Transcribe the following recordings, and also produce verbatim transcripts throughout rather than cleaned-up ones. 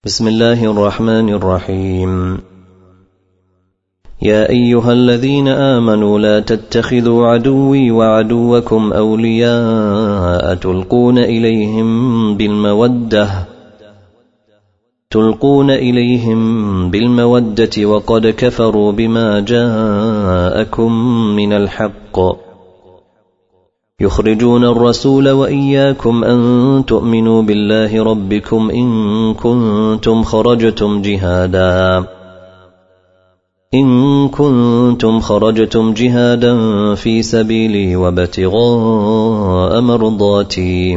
بسم الله الرحمن الرحيم. يا أيها الذين آمنوا لا تتخذوا عدوي وعدوكم أولياء تلقون إليهم بالمودة تلقون إليهم بالمودة وقد كفروا بما جاءكم من الحق يخرجون الرسول وإياكم أن تؤمنوا بالله ربكم إن كنتم خرجتم جهادا إن كنتم خرجتم جهادا في سبيلي وابتغاء مرضاتي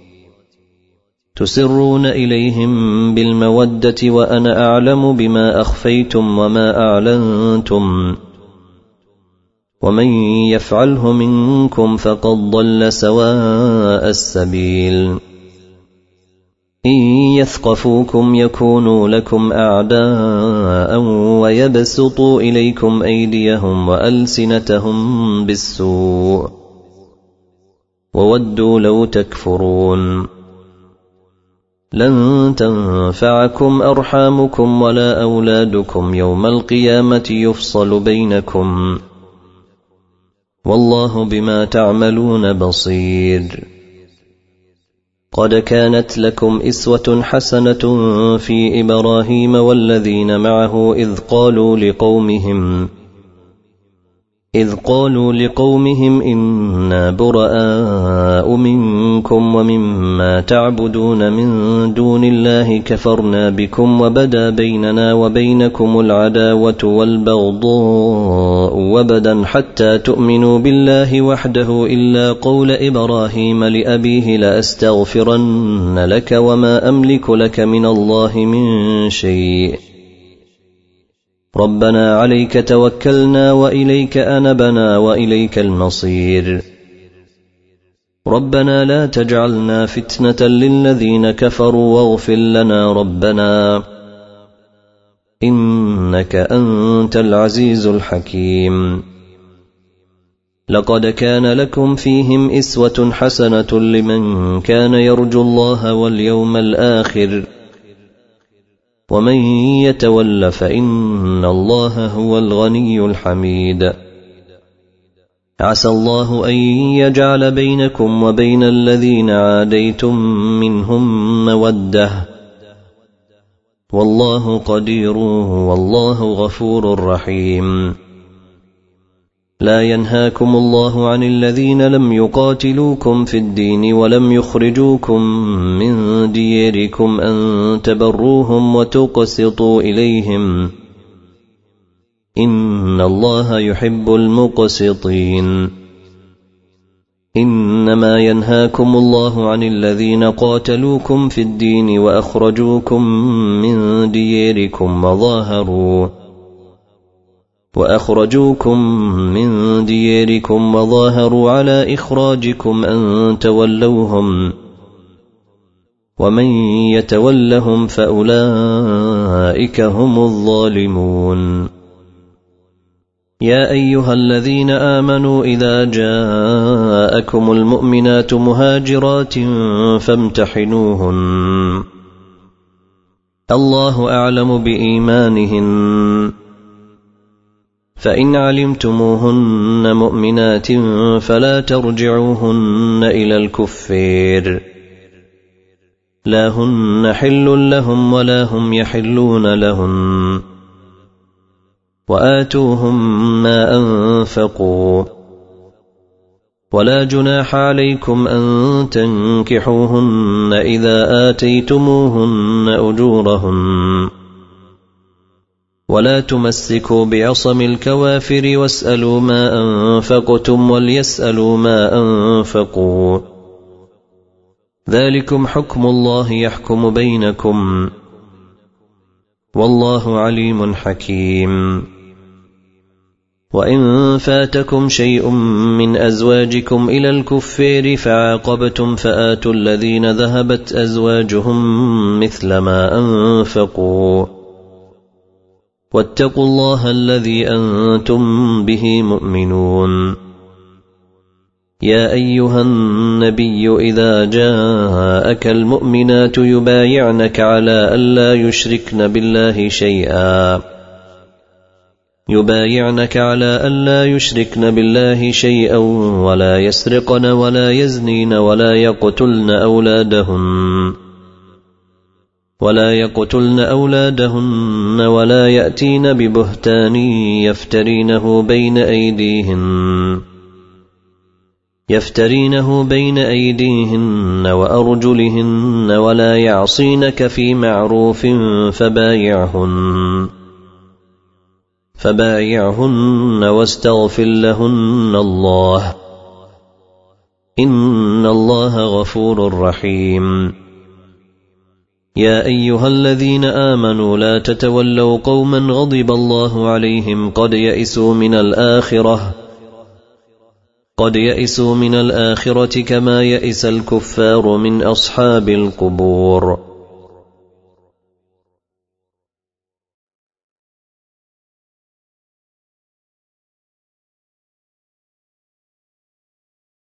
تسرون إليهم بالمودة وأنا أعلم بما أخفيتم وما أعلنتم ومن يفعله منكم فقد ضل سواء السبيل إن يثقفوكم يكونوا لكم أعداء ويبسطوا إليكم أيديهم وألسنتهم بالسوء وودوا لو تكفرون لن تنفعكم أرحامكم ولا أولادكم يوم القيامة يفصل بينكم والله بما تعملون بصير. قد كانت لكم إسوة حسنة في إبراهيم والذين معه إذ قالوا لقومهم إذ قالوا لقومهم إنا براء منكم ومما تعبدون من دون الله كفرنا بكم وبدا بيننا وبينكم العداوة والبغضاء وبدا حتى تؤمنوا بالله وحده إلا قول إبراهيم لأبيه لأستغفرن لك وما أملك لك من الله من شيء ربنا عليك توكلنا وإليك أنبنا وإليك المصير ربنا لا تجعلنا فتنة للذين كفروا واغفر لنا ربنا إنك أنت العزيز الحكيم. لقد كان لكم فيهم إسوة حسنة لمن كان يرجو الله واليوم الآخر ومن يتول فإن الله هو الغني الحميد. عسى الله أن يجعل بينكم وبين الذين عاديتم منهم مودة والله قدير والله غفور رحيم. لا ينهاكم الله عن الذين لم يقاتلوكم في الدين ولم يخرجوكم من دياركم أن تبروهم وتقسطوا إليهم إن الله يحب المقسطين. إنما ينهاكم الله عن الذين قاتلوكم في الدين وأخرجوكم من دياركم وظاهروا وأخرجوكم من دياركم وظاهروا على إخراجكم أن تولوهم ومن يتولهم فأولئك هم الظالمون. يا أيها الذين آمنوا إذا جاءكم المؤمنات مهاجرات فامتحنوهن الله أعلم بإيمانهن فإن علمتموهن مؤمنات فلا ترجعوهن إلى الكفار لا هن حل لهم ولا هم يحلون لهن وآتوهم ما أنفقوا ولا جناح عليكم أن تنكحوهن إذا آتيتموهن أجورهن ولا تمسكوا بعصم الكوافر واسألوا ما أنفقتم وليسألوا ما أنفقوا ذلكم حكم الله يحكم بينكم والله عليم حكيم. وإن فاتكم شيء من أزواجكم إلى الكفار فعاقبتم فآتوا الذين ذهبت أزواجهم مثل ما أنفقوا واتقوا الله الذي أنتم به مؤمنون. يا أيها النبي إذا جاءك المؤمنات يبايعنك على ألا يشركن بالله شيئا يبايعنك على ألا يشركن بالله شيئا ولا يسرقن ولا يزنين ولا يقتلن أولادهن ولا يقتلن أولادهن ولا يأتين ببهتان يفترينه بين أيديهن يفترينه بين أيديهن وأرجلهن ولا يعصينك في معروف فبايعهن فبايعهن واستغفر لهن الله إن الله غفور رحيم. يا أيها الذين آمنوا لا تتولوا قوما غضب الله عليهم قد يئسوا من الآخرة قد يئسوا من الآخرة كما يئس الكفار من أصحاب القبور.